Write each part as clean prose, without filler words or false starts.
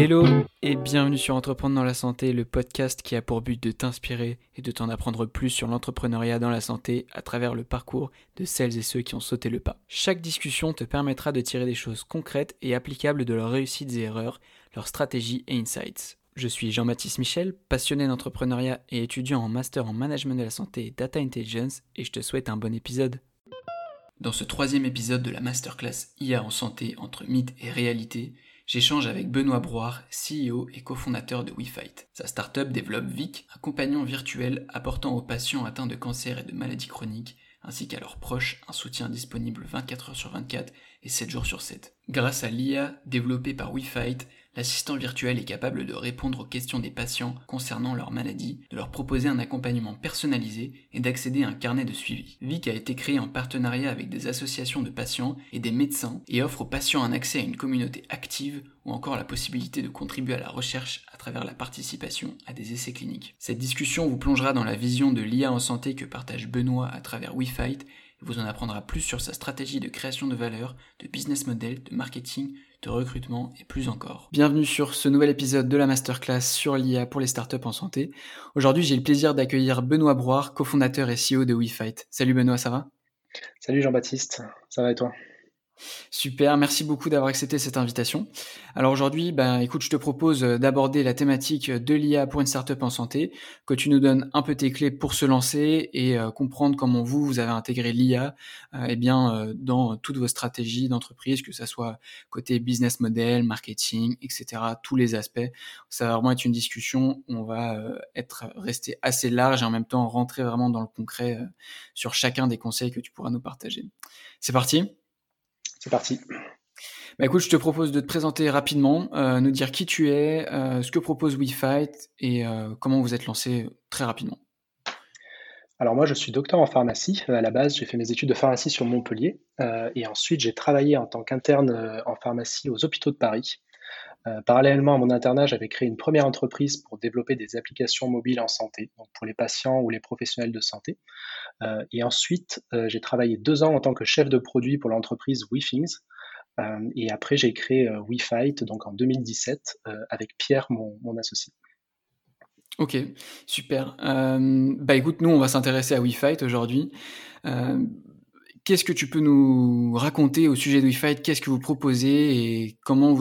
Hello et bienvenue sur Entreprendre dans la santé, le podcast qui a pour but de t'inspirer et de t'en apprendre plus sur l'entrepreneuriat dans la santé à travers le parcours de celles et ceux qui ont sauté le pas. Chaque discussion te permettra de tirer des choses concrètes et applicables de leurs réussites et erreurs, leurs stratégies et insights. Je suis Jean-Baptiste Michel, passionné d'entrepreneuriat et étudiant en master en management de la santé et data intelligence, et je te souhaite un bon épisode. Dans ce troisième épisode de la masterclass IA en santé entre mythe et réalité, j'échange avec Benoît Brouard, CEO et cofondateur de WeFight. Sa startup développe Vic, un compagnon virtuel apportant aux patients atteints de cancer et de maladies chroniques, ainsi qu'à leurs proches, un soutien disponible 24 heures sur 24 et 7 jours sur 7. Grâce à l'IA développée par WeFight, l'assistant virtuel est capable de répondre aux questions des patients concernant leur maladie, de leur proposer un accompagnement personnalisé et d'accéder à un carnet de suivi. Vic a été créé en partenariat avec des associations de patients et des médecins et offre aux patients un accès à une communauté active ou encore la possibilité de contribuer à la recherche à travers la participation à des essais cliniques. Cette discussion vous plongera dans la vision de l'IA en santé que partage Benoît à travers WeFight et vous en apprendra plus sur sa stratégie de création de valeur, de business model, de marketing, de recrutement et plus encore. Bienvenue sur ce nouvel épisode de la masterclass sur l'IA pour les startups en santé. Aujourd'hui, j'ai le plaisir d'accueillir Benoît Brouard, cofondateur et CEO de WeFight. Salut Benoît, ça va ? Salut Jean-Baptiste, ça va et toi ? Super, merci beaucoup d'avoir accepté cette invitation. Alors aujourd'hui, écoute, je te propose d'aborder la thématique de l'IA pour une startup en santé, que tu nous donnes un peu tes clés pour se lancer et comprendre comment vous avez intégré l'IA dans toutes vos stratégies d'entreprise, que ça soit côté business model, marketing, etc., tous les aspects. Ça va vraiment être une discussion où on va rester assez large et en même temps rentrer vraiment dans le concret sur chacun des conseils que tu pourras nous partager. C'est parti ? C'est parti. Écoute, je te propose de te présenter rapidement, nous dire qui tu es, ce que propose WeFight et comment vous êtes lancé très rapidement. Alors moi je suis docteur en pharmacie. À la base j'ai fait mes études de pharmacie sur Montpellier et ensuite j'ai travaillé en tant qu'interne en pharmacie aux hôpitaux de Paris. Parallèlement à mon internat, j'avais créé une première entreprise pour développer des applications mobiles en santé, donc pour les patients ou les professionnels de santé. Et ensuite j'ai travaillé 2 ans en tant que chef de produit pour l'entreprise WeThings. Et après j'ai créé WeFight donc en 2017 avec Pierre, mon associé. Ok, super. Écoute, nous on va s'intéresser à WeFight aujourd'hui. Qu'est-ce que tu peux nous raconter au sujet de WeFight ? Qu'est-ce que vous proposez et comment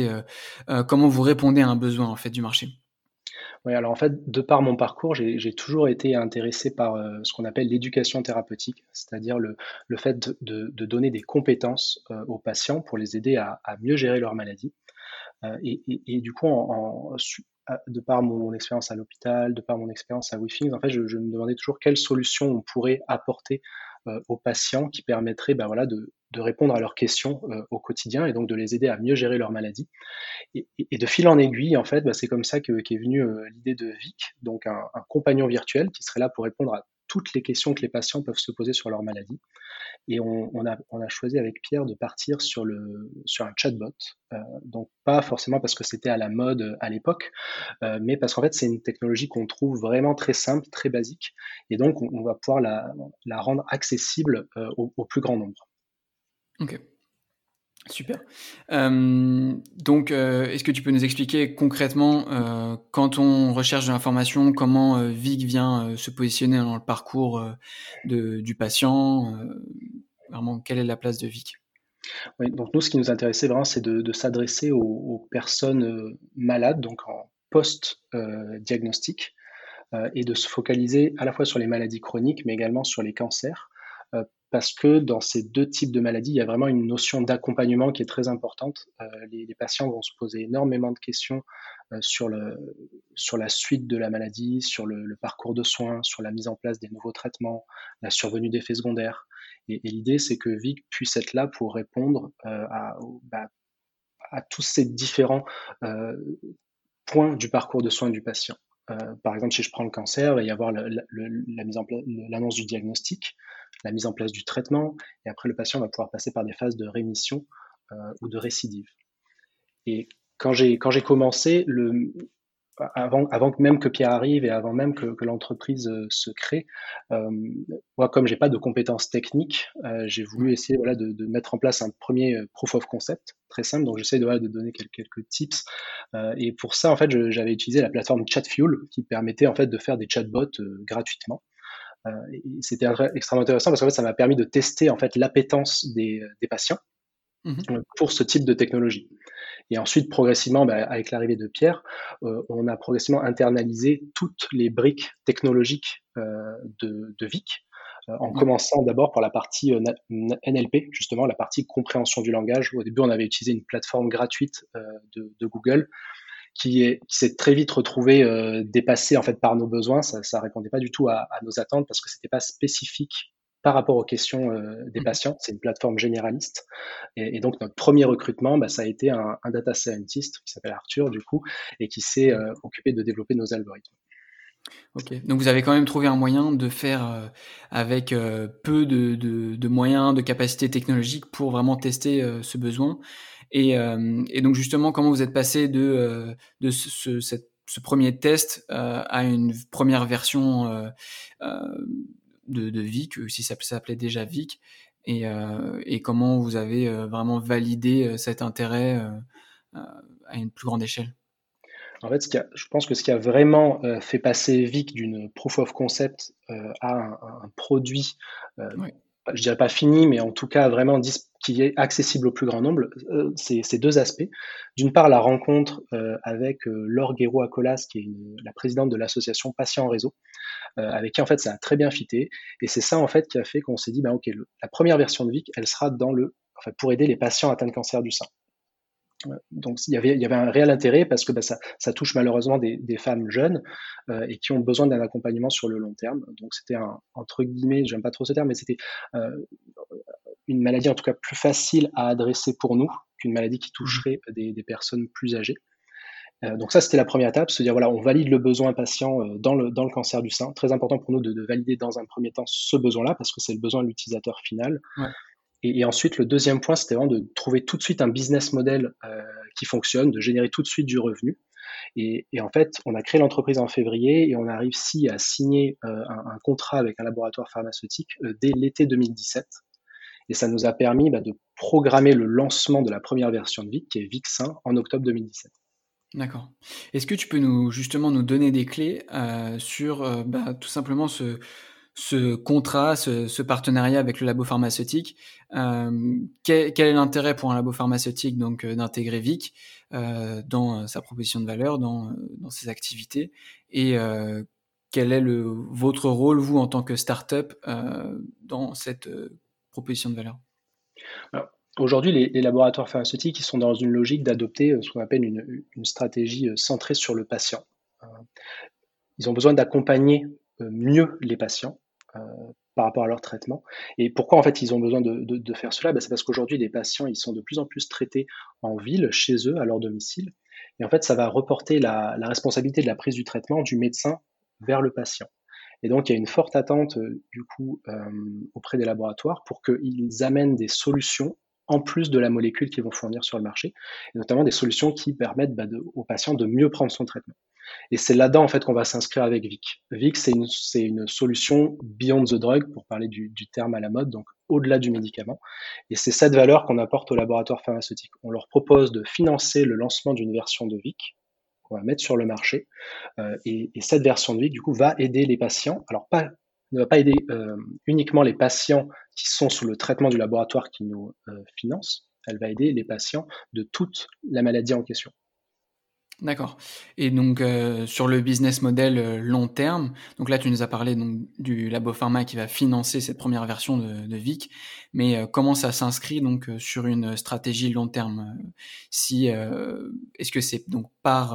vous répondez à un besoin en fait du marché ? Oui, alors en fait, de par mon parcours, j'ai toujours été intéressé par ce qu'on appelle l'éducation thérapeutique, c'est-à-dire le fait de donner des compétences aux patients pour les aider à mieux gérer leur maladie. Et du coup, de par mon expérience à l'hôpital, de par mon expérience à WeThings, en fait, je me demandais toujours quelles solutions on pourrait apporter aux patients qui permettraient de répondre à leurs questions au quotidien et donc de les aider à mieux gérer leur maladie. Et de fil en aiguille, en fait, c'est comme ça qu'est venue l'idée de Vic, donc un compagnon virtuel qui serait là pour répondre à toutes les questions que les patients peuvent se poser sur leur maladie. Et on a choisi avec Pierre de partir sur un chatbot, donc pas forcément parce que c'était à la mode à l'époque, mais parce qu'en fait c'est une technologie qu'on trouve vraiment très simple, très basique, et donc on va pouvoir la rendre accessible au plus grand nombre. Ok. Super. Est-ce que tu peux nous expliquer concrètement, quand on recherche de l'information, comment Vic vient se positionner dans le parcours du patient vraiment, quelle est la place de Vic ? Oui, donc nous, ce qui nous intéressait vraiment, c'est de s'adresser aux personnes malades, donc en post-diagnostic, et de se focaliser à la fois sur les maladies chroniques, mais également sur les cancers, parce que dans ces 2 types de maladies, il y a vraiment une notion d'accompagnement qui est très importante. Les patients vont se poser énormément de questions sur la suite de la maladie, sur le parcours de soins, sur la mise en place des nouveaux traitements, la survenue d'effets secondaires. Et l'idée, c'est que Vic puisse être là pour répondre à tous ces différents points du parcours de soins du patient. Par exemple, si je prends le cancer, il va y avoir la mise en place, l'annonce du diagnostic, la mise en place du traitement, et après le patient va pouvoir passer par des phases de rémission ou de récidive. Et quand j'ai commencé, avant même que Pierre arrive et avant même que l'entreprise se crée, moi, comme j'ai pas de compétences techniques, j'ai voulu essayer de mettre en place un premier proof of concept très simple. Donc j'essaie de donner quelques tips Et pour ça, en fait, j'avais utilisé la plateforme Chatfuel qui permettait en fait de faire des chatbots gratuitement. Et c'était extrêmement intéressant parce qu'en fait, ça m'a permis de tester en fait l'appétence des patients Mmh. pour ce type de technologie. Et ensuite, progressivement, avec l'arrivée de Pierre, on a progressivement internalisé toutes les briques technologiques de Vic, en Ouais. commençant d'abord par la partie NLP, justement, la partie compréhension du langage. Au début, on avait utilisé une plateforme gratuite de Google qui s'est très vite retrouvée dépassée en fait par nos besoins. Ça répondait pas du tout à nos attentes parce que c'était pas spécifique par rapport aux questions des Mmh. patients. C'est une plateforme généraliste. Et donc notre premier recrutement, ça a été un data scientist qui s'appelle Arthur du coup et qui s'est occupé de développer nos algorithmes. OK. Donc vous avez quand même trouvé un moyen de faire, avec, peu de moyens, de capacités technologiques pour vraiment tester, ce besoin et donc justement, comment vous êtes passé de ce 1er test, à une première version, de Vic, si ça s'appelait déjà Vic et comment vous avez, vraiment validé, cet intérêt, heu, à une plus grande échelle? En fait, je pense que ce qui a vraiment fait passer Vic d'une proof of concept à un produit, Ouais. je dirais pas fini, mais en tout cas vraiment qui est accessible au plus grand nombre, c'est deux aspects. D'une part, la rencontre avec Laure Guéraud-Acolas, qui est la présidente de l'association Patients en Réseau, avec qui en fait ça a très bien fité. Et c'est ça en fait qui a fait qu'on s'est dit, ok, la première version de Vic, elle sera enfin, pour aider les patients atteints de cancer du sein. Donc il y avait un réel intérêt parce que ça touche malheureusement des femmes jeunes et qui ont besoin d'un accompagnement sur le long terme. Donc c'était entre guillemets, j'aime pas trop ce terme, mais c'était euh, une maladie en tout cas plus facile à adresser pour nous qu'une maladie qui Mmh. toucherait des personnes plus âgées. Donc ça, c'était la première étape, se dire voilà, on valide le besoin patient dans le cancer du sein. Très important pour nous de valider dans un premier temps ce besoin-là parce que c'est le besoin de l'utilisateur final. Ouais. Et ensuite, le deuxième point, c'était vraiment de trouver tout de suite un business model qui fonctionne, de générer tout de suite du revenu. Et en fait, on a créé l'entreprise en février et on a réussi à signer un contrat avec un laboratoire pharmaceutique dès l'été 2017. Et ça nous a permis de programmer le lancement de la première version de Vic, qui est Vixin, en octobre 2017. D'accord. Est-ce que tu peux justement nous donner des clés, sur, tout simplement ce contrat, ce partenariat avec le labo pharmaceutique? Quel est l'intérêt pour un labo pharmaceutique donc, d'intégrer Vic, dans, sa proposition de valeur, dans ses activités? Et quel est votre rôle, vous, en tant que start-up, dans cette, proposition de valeur? Alors, aujourd'hui, les laboratoires pharmaceutiques, ils sont dans une logique d'adopter ce qu'on appelle une stratégie centrée sur le patient. Euh, Ils ont besoin d'accompagner mieux les patients par rapport à leur traitement. Et pourquoi en fait ils ont besoin de faire cela? C'est parce qu'aujourd'hui les patients ils sont de plus en plus traités en ville, chez eux, à leur domicile. Et en fait ça va reporter la responsabilité de la prise du traitement du médecin vers le patient. Et donc il y a une forte attente du coup auprès des laboratoires pour qu'ils amènent des solutions en plus de la molécule qu'ils vont fournir sur le marché, et notamment des solutions qui permettent aux patients de mieux prendre son traitement. Et c'est là-dedans en fait qu'on va s'inscrire avec Vic. Vic, c'est une solution beyond the drug, pour parler du terme à la mode, donc au-delà du médicament. Et c'est cette valeur qu'on apporte aux laboratoires pharmaceutiques. On leur propose de financer le lancement d'une version de Vic qu'on va mettre sur le marché. Et cette version de Vic, du coup, va aider les patients. Alors, ne va pas aider uniquement les patients qui sont sous le traitement du laboratoire qui nous finance. Elle va aider les patients de toute la maladie en question. D'accord et donc sur le business model, long terme, donc là, tu nous as parlé donc du labo pharma qui va financer cette première version de Vic, mais comment ça s'inscrit donc sur une stratégie long terme? Si, est-ce que c'est donc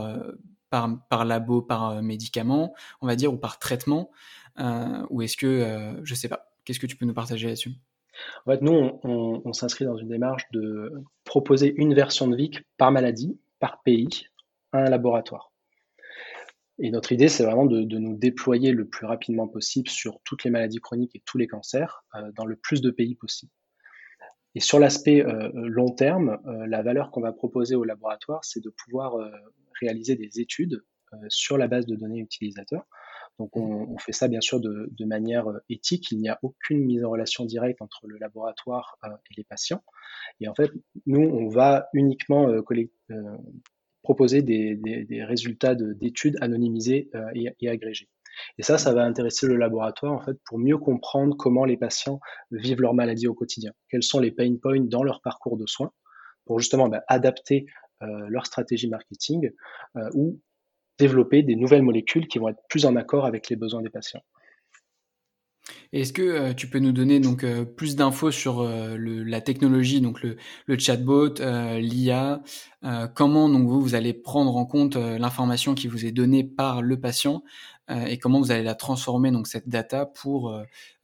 par labo, par, médicament, on va dire, ou par traitement? Ou est-ce que, je sais pas. Qu'est-ce que tu peux nous partager là-dessus? En fait, nous, on s'inscrit dans une démarche de proposer une version de Vic par maladie, par pays, à un laboratoire. Et notre idée, c'est vraiment de nous déployer le plus rapidement possible sur toutes les maladies chroniques et tous les cancers, dans le plus de pays possible. Et sur l'aspect long terme, la valeur qu'on va proposer au laboratoire, c'est de pouvoir réaliser des études sur la base de données utilisateurs. Donc Mmh. on fait ça bien sûr de manière éthique. Il n'y a aucune mise en relation directe entre le laboratoire et les patients. Et en fait, nous, on va uniquement proposer des résultats d'études anonymisés et agrégés. Et ça va intéresser le laboratoire en fait pour mieux comprendre comment les patients vivent leur maladie au quotidien. Quels sont les pain points dans leur parcours de soins pour justement adapter leur stratégie marketing ou développer des nouvelles molécules qui vont être plus en accord avec les besoins des patients. Est-ce que tu peux nous donner donc plus d'infos sur la technologie, donc le chatbot, l'IA, comment donc vous allez prendre en compte l'information qui vous est donnée par le patient et comment vous allez la transformer donc cette data pour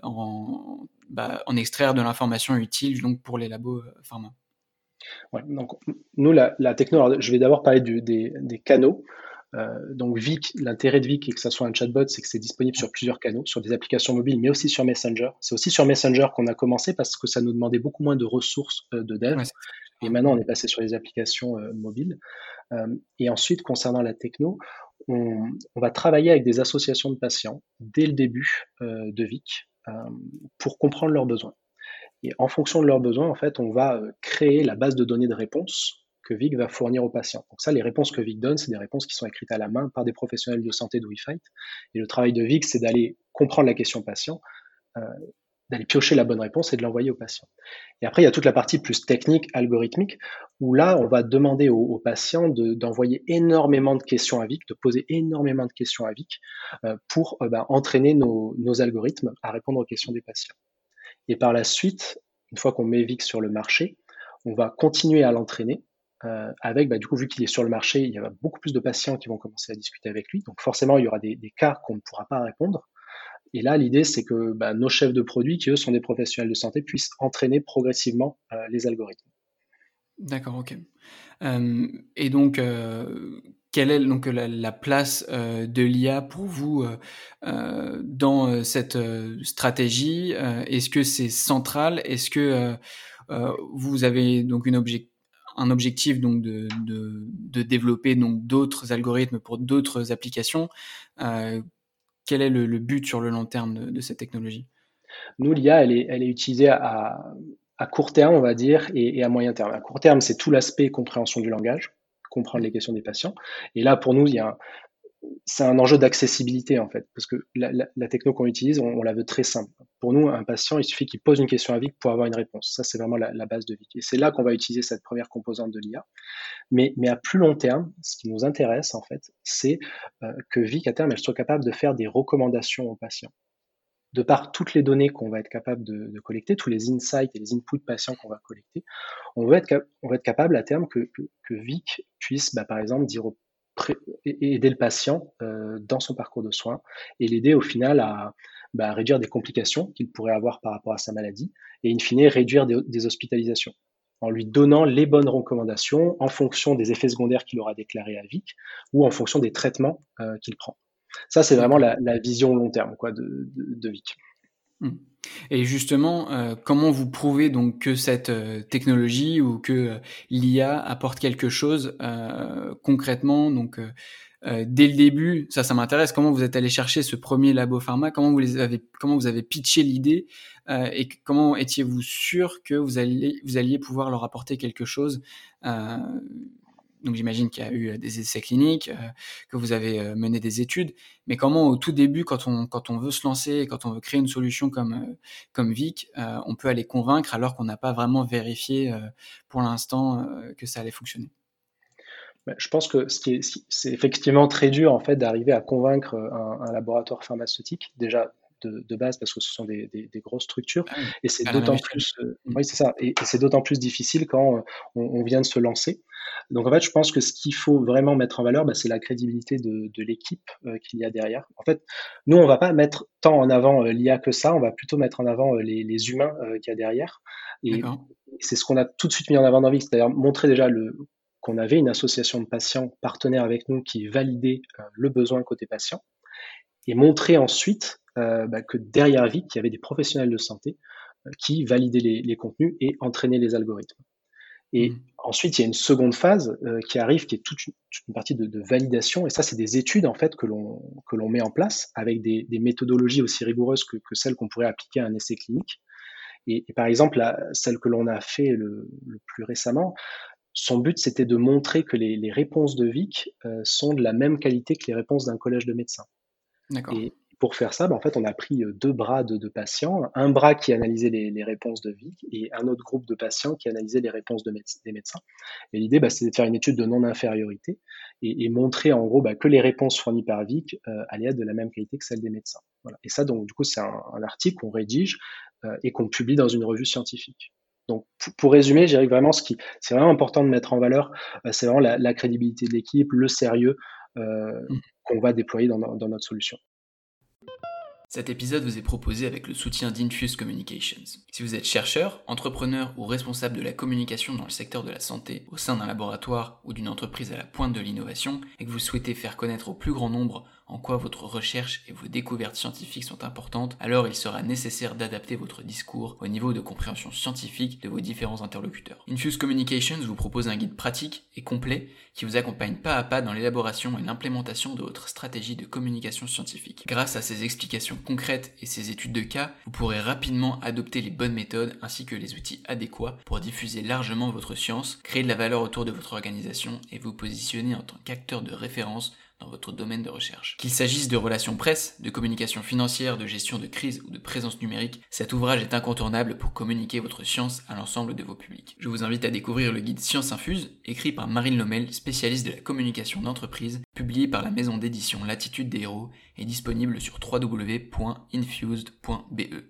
en extraire de l'information utile donc pour les labos pharma. Ouais, donc nous la techno, alors, je vais d'abord parler des canaux. Donc Vic, l'intérêt de Vic et que ça soit un chatbot, c'est que c'est disponible sur plusieurs canaux, sur des applications mobiles, mais aussi sur Messenger. C'est aussi sur Messenger qu'on a commencé parce que ça nous demandait beaucoup moins de ressources de dev. Ouais, Et maintenant, on est passé sur les applications mobiles. Et ensuite, concernant la techno, on va travailler avec des associations de patients dès le début de Vic pour comprendre leurs besoins. Et en fonction de leurs besoins, en fait, on va créer la base de données de réponses que Vic va fournir aux patients. Donc ça, les réponses que Vic donne, c'est des réponses qui sont écrites à la main par des professionnels de santé de WeFight. Et le travail de Vic, c'est d'aller comprendre la question patient, d'aller piocher la bonne réponse et de l'envoyer au patient. Et après, il y a toute la partie plus technique, algorithmique, où là, on va demander aux patients d'envoyer énormément de questions à Vic, de poser énormément de questions à Vic pour entraîner nos algorithmes à répondre aux questions des patients. Et par la suite, une fois qu'on met Vic sur le marché, on va continuer à l'entraîner avec, du coup, vu qu'il est sur le marché, il y a beaucoup plus de patients qui vont commencer à discuter avec lui. Donc forcément, il y aura des cas qu'on ne pourra pas répondre. Et là, l'idée, c'est que nos chefs de produits, qui eux sont des professionnels de santé, puissent entraîner progressivement les algorithmes. D'accord, ok. Et donc, quelle est donc la place de l'IA pour vous dans cette stratégie? Est-ce que c'est central? Est-ce que vous avez donc un objectif donc de développer donc d'autres algorithmes pour d'autres applications? Quel est le but sur le long terme de cette technologie? Nous, l'IA, elle est utilisée à court terme, on va dire, et à moyen terme. À court terme, c'est tout l'aspect compréhension du langage, comprendre les questions des patients. Et là, pour nous, c'est un enjeu d'accessibilité, en fait, parce que la techno qu'on utilise, on la veut très simple. Pour nous, un patient, il suffit qu'il pose une question à Vic pour avoir une réponse. Ça, c'est vraiment la base de Vic. Et c'est là qu'on va utiliser cette première composante de l'IA. Mais à plus long terme, ce qui nous intéresse, en fait, c'est que Vic, à terme, elle soit capable de faire des recommandations aux patients. De par toutes les données qu'on va être capable de collecter, tous les insights et les inputs patients qu'on va collecter, on va être capable à terme que Vic puisse, par exemple, aider le patient dans son parcours de soins et l'aider au final à réduire des complications qu'il pourrait avoir par rapport à sa maladie et in fine réduire des hospitalisations en lui donnant les bonnes recommandations en fonction des effets secondaires qu'il aura déclarés à Vic ou en fonction des traitements qu'il prend. Ça, c'est vraiment D'accord. la vision long terme quoi, de Vic. Et justement, comment vous prouvez donc que cette technologie ou que l'IA apporte quelque chose concrètement donc dès le début, ça m'intéresse. Comment vous êtes allé chercher ce premier labo pharma? Comment vous avez pitché l'idée et comment étiez-vous sûr que vous alliez pouvoir leur apporter quelque chose? Donc j'imagine qu'il y a eu des essais cliniques, que vous avez mené des études, mais comment au tout début, quand on veut se lancer, quand on veut créer une solution comme Vic, on peut aller convaincre alors qu'on n'a pas vraiment vérifié pour l'instant que ça allait fonctionner? Je pense que c'est effectivement très dur en fait d'arriver à convaincre un laboratoire pharmaceutique déjà de base parce que ce sont des grosses structures Ah oui, et c'est pas la même d'autant échelle. plus Mmh. oui c'est ça et c'est d'autant plus difficile quand on vient de se lancer. Donc en fait, je pense que ce qu'il faut vraiment mettre en valeur, c'est la crédibilité de l'équipe qu'il y a derrière. En fait, nous on va pas mettre tant en avant l'IA que ça, on va plutôt mettre en avant les humains qu'il y a derrière et D'accord. c'est ce qu'on a tout de suite mis en avant dans Vic, c'est-à-dire montrer déjà qu'on avait une association de patients partenaires avec nous qui validait le besoin côté patient et montrer ensuite que derrière Vic, il y avait des professionnels de santé qui validaient les contenus et entraînaient les algorithmes. Et Mmh. ensuite, il y a une seconde phase qui arrive, qui est toute une partie de validation. Et ça, c'est des études en fait que l'on met en place avec des méthodologies aussi rigoureuses que celles qu'on pourrait appliquer à un essai clinique. Et par exemple, celle que l'on a fait le plus récemment, Son but, c'était de montrer que les réponses de Vic sont de la même qualité que les réponses d'un collège de médecins. D'accord. Et pour faire ça, en fait, on a pris deux bras de patients, un bras qui analysait les réponses de Vic et un autre groupe de patients qui analysait les réponses des médecins. Et l'idée, c'était de faire une étude de non-infériorité et montrer en gros que les réponses fournies par Vic allaient être de la même qualité que celles des médecins. Voilà. Et ça, donc, du coup, c'est un article qu'on rédige et qu'on publie dans une revue scientifique. Donc, pour résumer, je dirais que vraiment, c'est vraiment important de mettre en valeur, c'est vraiment la crédibilité de l'équipe, le sérieux qu'on va déployer dans notre solution. Cet épisode vous est proposé avec le soutien d'Infuse Communications. Si vous êtes chercheur, entrepreneur ou responsable de la communication dans le secteur de la santé au sein d'un laboratoire ou d'une entreprise à la pointe de l'innovation et que vous souhaitez faire connaître au plus grand nombre en quoi votre recherche et vos découvertes scientifiques sont importantes, alors il sera nécessaire d'adapter votre discours au niveau de compréhension scientifique de vos différents interlocuteurs. Infuse Communications vous propose un guide pratique et complet qui vous accompagne pas à pas dans l'élaboration et l'implémentation de votre stratégie de communication scientifique. Grâce à ces explications concrètes et ces études de cas, vous pourrez rapidement adopter les bonnes méthodes ainsi que les outils adéquats pour diffuser largement votre science, créer de la valeur autour de votre organisation et vous positionner en tant qu'acteur de référence dans votre domaine de recherche. Qu'il s'agisse de relations presse, de communication financière, de gestion de crise ou de présence numérique, cet ouvrage est incontournable pour communiquer votre science à l'ensemble de vos publics. Je vous invite à découvrir le guide Science Infuse, écrit par Marine Lomel, spécialiste de la communication d'entreprise, publié par la maison d'édition Latitude des Héros et disponible sur www.infused.be.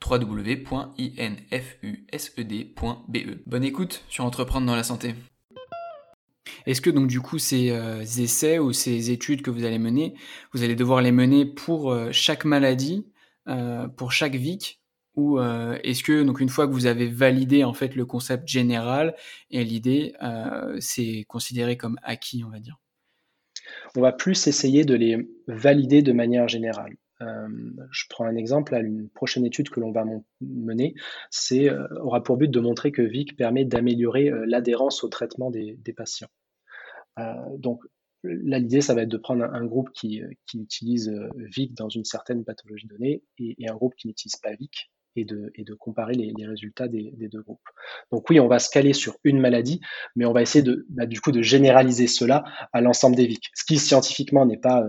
www.infused.be. Bonne écoute sur Entreprendre dans la santé. Est-ce que donc du coup ces essais ou ces études que vous allez mener, vous allez devoir les mener pour chaque maladie, pour chaque VIC, ou est-ce que donc une fois que vous avez validé en fait le concept général et l'idée, c'est considéré comme acquis, on va dire? On va plus essayer de les valider de manière générale. Je prends un exemple, une prochaine étude que l'on va mener, aura pour but de montrer que Vic permet d'améliorer l'adhérence au traitement des patients. Donc là, l'idée, ça va être de prendre un groupe qui utilise Vic dans une certaine pathologie donnée et un groupe qui n'utilise pas Vic et de comparer les résultats des deux groupes. Donc oui, on va se caler sur une maladie, mais on va essayer du coup de généraliser cela à l'ensemble des Vic. Ce qui scientifiquement n'est pas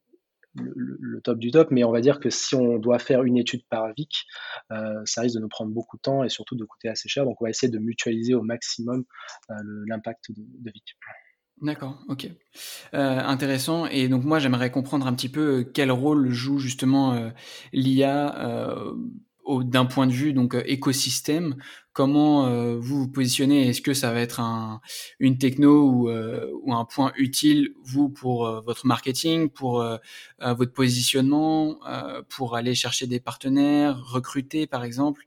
le top du top, mais on va dire que si on doit faire une étude par Vic, ça risque de nous prendre beaucoup de temps et surtout de coûter assez cher. Donc on va essayer de mutualiser au maximum l'impact de Vic. D'accord, ok. Intéressant. Et donc moi, j'aimerais comprendre un petit peu quel rôle joue justement l'IA d'un point de vue donc écosystème. Comment vous vous positionnez? Est-ce que ça va être une techno ou un point utile, vous, pour votre marketing, pour votre positionnement, pour aller chercher des partenaires, recruter par exemple?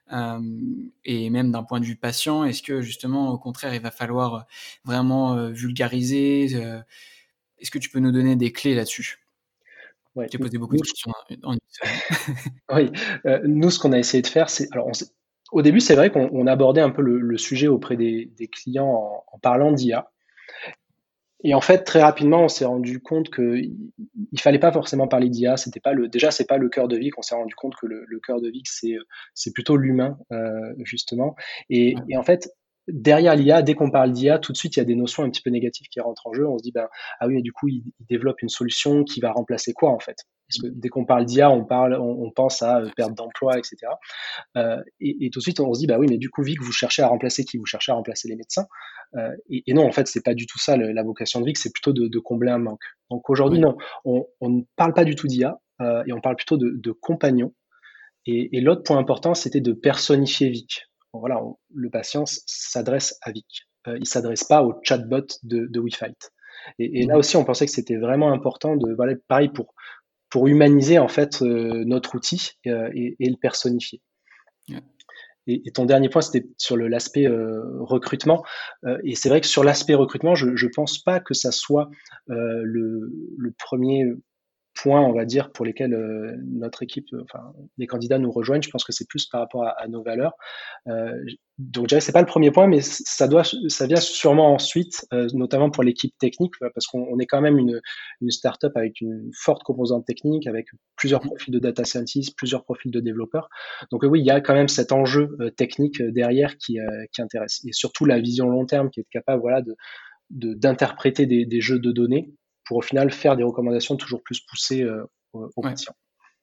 Et même d'un point de vue patient, est-ce que justement, au contraire, il va falloir vraiment vulgariser? Est-ce que tu peux nous donner des clés là-dessus? Ouais, J'ai posé beaucoup de questions en une seule. oui, nous, ce qu'on a essayé de faire, au début, c'est vrai qu'on abordait un peu le sujet auprès des clients en parlant d'IA. Et en fait, très rapidement, on s'est rendu compte qu'il fallait pas forcément parler d'IA. C'est pas le cœur de Vic. On s'est rendu compte que le cœur de Vic, c'est plutôt l'humain, justement. Et en fait, derrière l'IA, dès qu'on parle d'IA, tout de suite, il y a des notions un petit peu négatives qui rentrent en jeu. On se dit, ah oui, mais du coup, il développe une solution qui va remplacer quoi, en fait? Parce que dès qu'on parle d'IA, on pense à perte d'emploi, etc. Et tout de suite, on se dit, bah oui, mais du coup, Vic, vous cherchez à remplacer qui? Vous cherchez à remplacer les médecins. Et non, en fait, c'est pas du tout ça la vocation de Vic, c'est plutôt de combler un manque. Donc aujourd'hui, non, on ne parle pas du tout d'IA et on parle plutôt de compagnons. Et l'autre point important, c'était de personnifier Vic. Bon, voilà, le patient s'adresse à Vic. Il s'adresse pas au chatbot de WeFight. Et là aussi, on pensait que c'était vraiment important voilà, pareil pour humaniser en fait notre outil et le personnifier. Ouais. Et ton dernier point, c'était sur l'aspect recrutement. Et c'est vrai que sur l'aspect recrutement, je pense pas que ça soit le premier points, on va dire, pour lesquels notre équipe, enfin, les candidats nous rejoignent. Je pense que c'est plus par rapport à nos valeurs. Donc, je dirais que c'est pas le premier point, mais ça vient sûrement ensuite, notamment pour l'équipe technique, parce qu'on est quand même une startup avec une forte composante technique, avec plusieurs profils de data scientists, plusieurs profils de développeurs. Donc oui, il y a quand même cet enjeu technique derrière qui intéresse, et surtout la vision long terme, qui est capable, voilà, d'interpréter des jeux de données pour au final faire des recommandations toujours plus poussées aux Ouais. patients.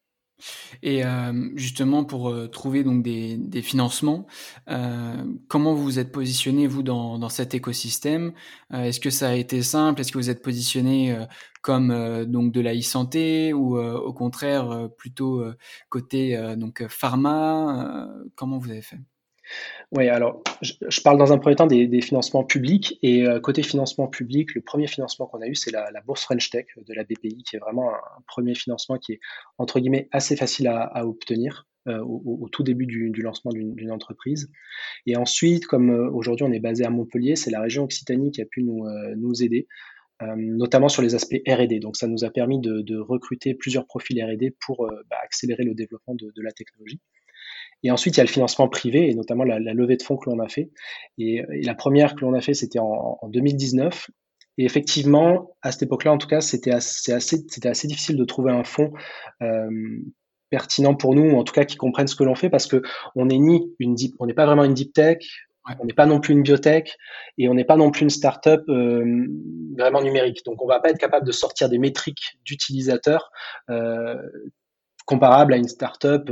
Et justement pour, trouver donc des financements, comment vous vous êtes positionné vous dans cet écosystème? Est-ce que ça a été simple? Est-ce que vous êtes positionné, comme, donc de la e-santé ou, au contraire, plutôt, côté, donc, pharma? Comment vous avez fait? Oui, alors je parle dans un premier temps des financements publics, et côté financement public, le premier financement qu'on a eu, c'est la bourse French Tech de la BPI, qui est vraiment un premier financement qui est, entre guillemets, assez facile à obtenir au tout début du lancement d'une entreprise. Et ensuite, comme aujourd'hui on est basé à Montpellier, c'est la région Occitanie qui a pu nous aider, notamment sur les aspects R&D. Donc ça nous a permis de recruter plusieurs profils R&D pour accélérer le développement de la technologie. Et ensuite, il y a le financement privé, et notamment la levée de fonds que l'on a fait. Et la première que l'on a fait, c'était en 2019. Et effectivement, à cette époque-là, en tout cas, c'était assez difficile de trouver un fonds euh, pertinent pour nous, ou en tout cas qui comprenne ce que l'on fait, parce que on n'est pas vraiment une deep tech, Ouais. on n'est pas non plus une biotech, et on n'est pas non plus une startup vraiment numérique. Donc, on va pas être capable de sortir des métriques d'utilisateurs euh, comparable à une startup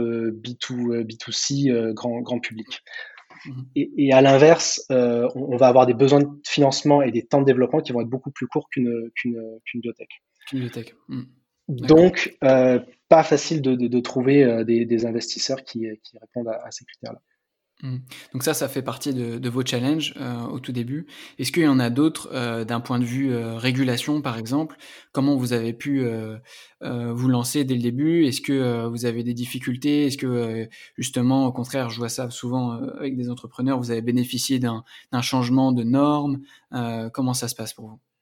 B2C grand public. Mmh. Et à l'inverse, on va avoir des besoins de financement et des temps de développement qui vont être beaucoup plus courts qu'une biotech. Qu'une bibliothèque. Mmh. D'accord. Donc, pas facile de trouver des investisseurs qui répondent à ces critères-là. Mmh. Donc ça fait partie de vos challenges, au tout début. Est-ce qu'il y en a d'autres, d'un point de vue, régulation, par exemple? Comment vous avez pu, vous lancer dès le début? Est-ce que, vous avez des difficultés? Est-ce que, justement, au contraire, je vois ça souvent, avec des entrepreneurs, vous avez bénéficié d'un changement de normes? Comment ça se passe pour vous?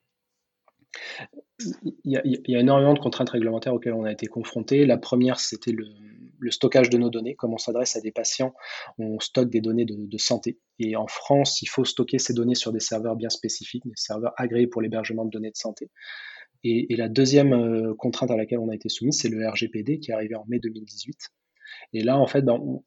Il y a énormément de contraintes réglementaires auxquelles on a été confrontés. La première, c'était le stockage de nos données. Comme on s'adresse à des patients, on stocke des données de santé. Et en France, il faut stocker ces données sur des serveurs bien spécifiques, des serveurs agréés pour l'hébergement de données de santé. Et la deuxième contrainte à laquelle on a été soumis, c'est le RGPD qui est arrivé en mai 2018. Et là, en fait,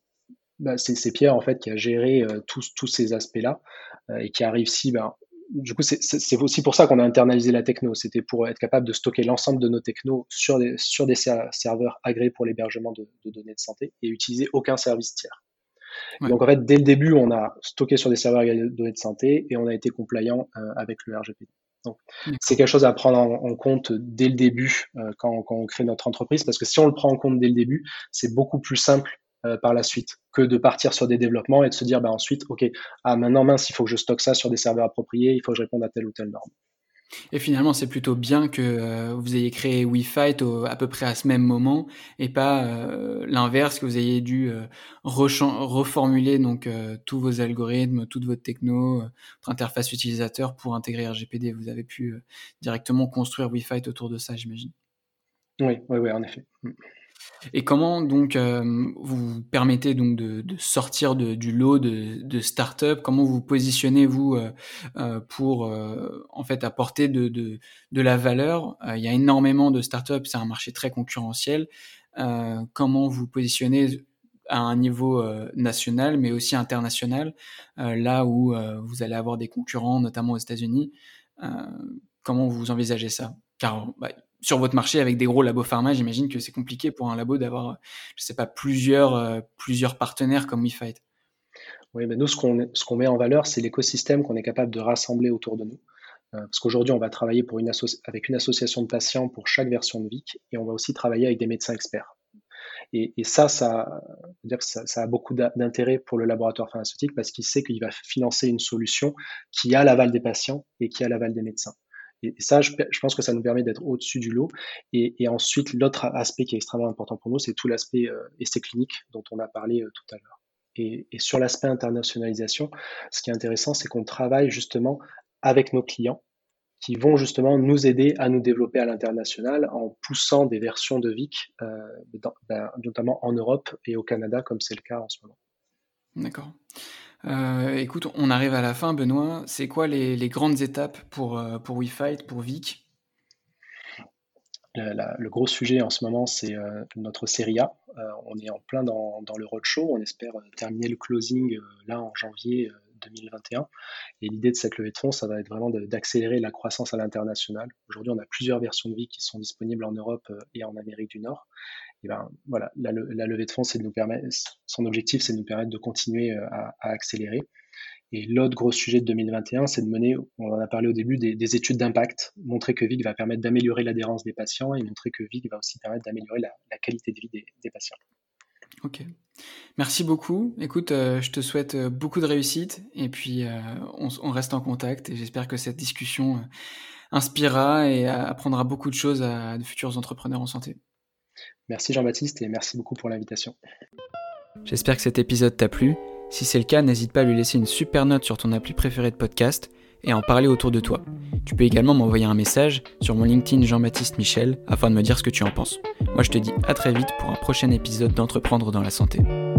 c'est Pierre en fait qui a géré tous ces aspects-là et qui arrive ici. Du coup, c'est aussi pour ça qu'on a internalisé la techno. C'était pour être capable de stocker l'ensemble de nos technos sur des serveurs agréés pour l'hébergement de données de santé et utiliser aucun service tiers. Et Ouais. donc, en fait, dès le début, on a stocké sur des serveurs agréés de données de santé et on a été compliant avec le RGPD. Donc, c'est D'accord. quelque chose à prendre en compte dès le début quand on crée notre entreprise, parce que si on le prend en compte dès le début, c'est beaucoup plus simple par la suite que de partir sur des développements et de se dire ensuite, ok, maintenant mince, il faut que je stocke ça sur des serveurs appropriés, il faut que je réponde à telle ou telle norme. Et finalement, c'est plutôt bien que, vous ayez créé WeFight à peu près à ce même moment et pas, l'inverse, que vous ayez dû, reformuler donc, tous vos algorithmes, toute votre techno, votre interface utilisateur pour intégrer RGPD. Vous avez pu, directement construire WeFight autour de ça, j'imagine. Oui, oui, oui, en effet. Et comment donc, vous vous permettez donc de sortir du lot de start-up? Comment vous vous positionnez vous, pour, en fait apporter de la valeur? Il y a énormément de start-up, c'est un marché très concurrentiel. Comment vous vous positionnez à un niveau, national, mais aussi international, là où, vous allez avoir des concurrents, notamment aux États-Unis? Heu, Comment vous envisagez ça? Car, sur votre marché avec des gros labos pharma, j'imagine que c'est compliqué pour un labo d'avoir, je sais pas, plusieurs partenaires comme WeFight. Oui, nous, ce qu'on met en valeur, c'est l'écosystème qu'on est capable de rassembler autour de nous. Parce qu'aujourd'hui, on va travailler avec une association de patients pour chaque version de VIC, et on va aussi travailler avec des médecins experts. Et ça veut dire que ça a beaucoup d'intérêt pour le laboratoire pharmaceutique, parce qu'il sait qu'il va financer une solution qui a l'aval des patients et qui a l'aval des médecins. Et ça, je pense que ça nous permet d'être au-dessus du lot. Et ensuite, l'autre aspect qui est extrêmement important pour nous, c'est tout l'aspect essai clinique dont on a parlé tout à l'heure. Et sur l'aspect internationalisation, ce qui est intéressant, c'est qu'on travaille justement avec nos clients qui vont justement nous aider à nous développer à l'international en poussant des versions de Vic, notamment en Europe et au Canada, comme c'est le cas en ce moment. D'accord. Écoute, on arrive à la fin, Benoît. C'est quoi les grandes étapes pour WeFight, pour Vic? Le gros sujet en ce moment, c'est notre série A. On est en plein dans le roadshow. On espère terminer le closing là en janvier 2021. Et l'idée de cette levée de fonds, ça va être vraiment d'accélérer la croissance à l'international. Aujourd'hui, on a plusieurs versions de Vic qui sont disponibles en Europe et en Amérique du Nord. Et ben voilà, la levée de fonds, son objectif, c'est de nous permettre de continuer à accélérer. Et l'autre gros sujet de 2021, c'est de mener, on en a parlé au début, des études d'impact, montrer que Vic va permettre d'améliorer l'adhérence des patients et montrer que Vic va aussi permettre d'améliorer la qualité de vie des patients. Ok. Merci beaucoup. Écoute, je te souhaite beaucoup de réussite et puis on reste en contact et j'espère que cette discussion inspirera et apprendra beaucoup de choses à de futurs entrepreneurs en santé. Merci Jean-Baptiste et merci beaucoup pour l'invitation. J'espère que cet épisode t'a plu. Si c'est le cas, n'hésite pas à lui laisser une super note sur ton appli préféré de podcast et à en parler autour de toi. Tu peux également m'envoyer un message sur mon LinkedIn Jean-Baptiste Michel afin de me dire ce que tu en penses. Moi je te dis à très vite pour un prochain épisode d'Entreprendre dans la santé.